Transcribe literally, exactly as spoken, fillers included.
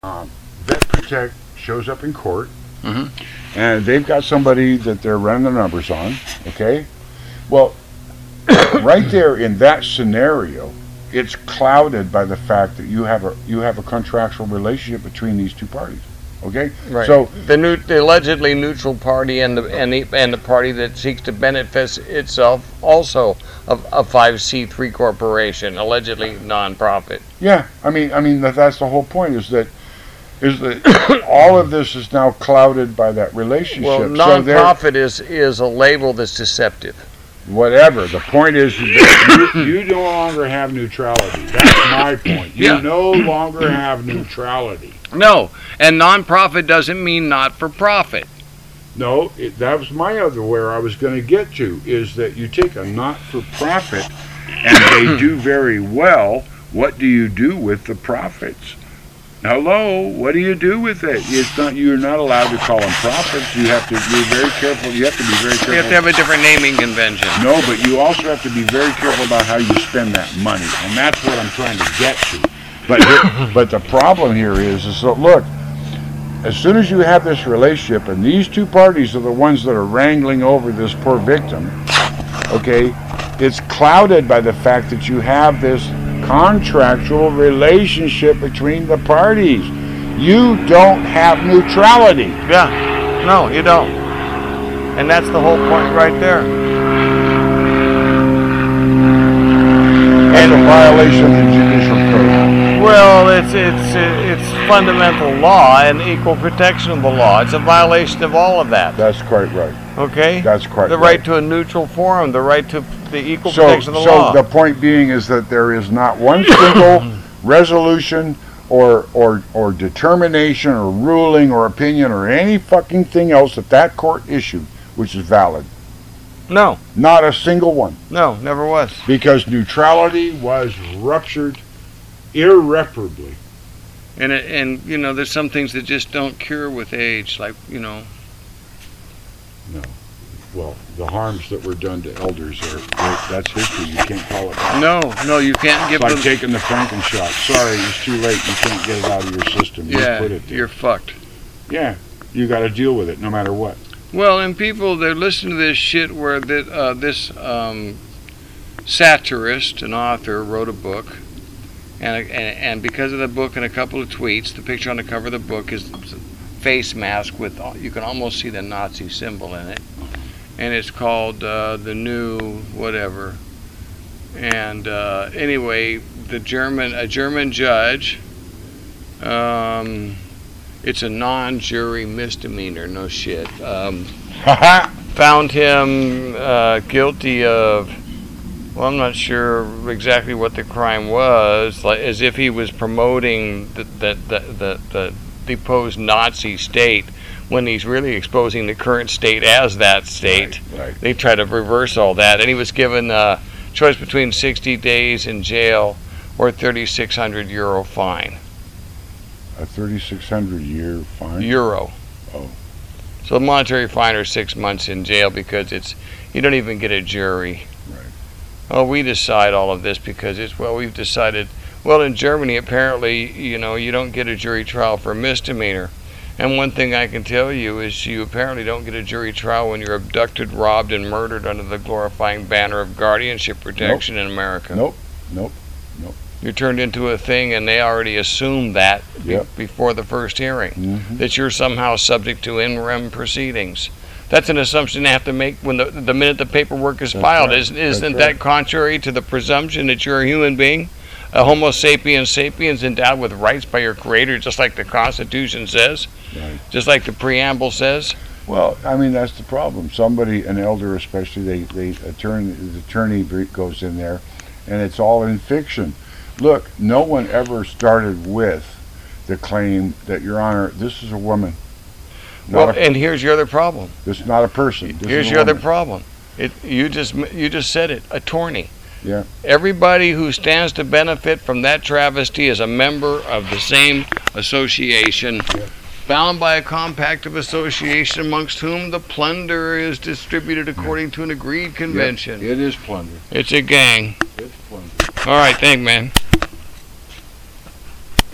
Um, Vet Protect shows up in court, Mm-hmm. and they've got somebody that they're running the numbers on. Okay, well, right there in that scenario, it's clouded by the fact that you have a you have a contractual relationship between these two parties. Okay, Right. so the, new, the allegedly neutral party and the and the and the party that seeks to benefit itself also of a five C three corporation, allegedly nonprofit. yeah, I mean, I mean that that's the whole point is that is that all of this is now clouded by that relationship. Well, So they're- nonprofit is is a label that's deceptive. whatever. The point is that you, you no longer have neutrality. That's my point. You Yeah. no longer have neutrality. No, and nonprofit doesn't mean not for profit. No, it, that was my other where I was going to get to is that you take a not-for-profit and they do very well. What do you do with the profits? Hello, what do you do with it? It's not you're not allowed to call them profits. You have to be very careful. You have to be very careful. You have to have a different naming convention. No, but you also have to be very careful about how you spend that money, and that's what I'm trying to get to. But here, but the problem here is, is that look, as soon as you have this relationship, and these two parties are the ones that are wrangling over this poor victim, okay, it's clouded by the fact that you have this contractual relationship between the parties. You don't have neutrality. Yeah, no, you don't. And that's the whole point right there. That's a violation of the judicial code. Well, it's it's it's fundamental law and equal protection of the law. It's a violation of all of that. That's quite right. Okay? That's quite the right. right to a neutral forum, the right to the equal So, protection of the so law. the point being is that there is not one single resolution or or or determination or ruling or opinion or any fucking thing else that that court issued which is valid. no, Not a single one, no, never was. because neutrality was ruptured irreparably. And it, and you know, there's some things that just don't cure with age, like you know. No. Well, the harms that were done to elders are that's history. You can't call it back. No, no, you can't give It's like them. taking the Franken shot. Sorry, it's too late. You can't get it out of your system. You Yeah, put it there. you're fucked. Yeah, you got to deal with it no matter what. Well, and people, they're listening to this shit where that uh, this um, satirist, an author, wrote a book, and, and and because of the book and a couple of tweets, the picture on the cover of the book is a face mask with, you can almost see the Nazi symbol in it, and it's called uh, The New Whatever. And uh, anyway, the German, a German judge, um, it's a non-jury misdemeanor, no shit. Um, found him uh, guilty of, well, I'm not sure exactly what the crime was, like as if he was promoting the the the, the, the deposed Nazi state when he's really exposing the current state as that state. Right, right. They try to reverse all that, and he was given a choice between sixty days in jail or thirty-six hundred euro fine. A thirty-six hundred year fine. Euro. Oh. So the monetary fine or six months in jail because it's you don't even get a jury. Right. Oh, we decide all of this because it's well we've decided. Well, in Germany apparently you know you don't get a jury trial for misdemeanor. And one thing I can tell you is you apparently don't get a jury trial when you're abducted, robbed, and murdered under the glorifying banner of guardianship protection in America. Nope. Nope. You're turned into a thing, and they already assume that be- Yep. before the first hearing, Mhm. that you're somehow subject to in rem proceedings. That's an assumption they have to make when the, the minute the paperwork is That's filed. right. Isn't, That's isn't right. that contrary to the presumption that you're a human being? A Homo sapiens sapiens endowed with rights by your creator, just like the Constitution says, Right. just like the preamble says. Well, I mean that's the problem. Somebody, an elder especially, they they attorney the attorney goes in there, and it's all in fiction. Look, no one ever started with the claim that, Your Honor, this is a woman. Not Well, a, and here's your other problem. this is not a person. This Here's is a your other woman. problem. It you just you just said it. Attorney. Yeah. Everybody who stands to benefit from that travesty is a member of the same association, Yeah. bound by a compact of association amongst whom the plunder is distributed according to an agreed convention. It is plunder. It's a gang. It's plunder. All right, thank man.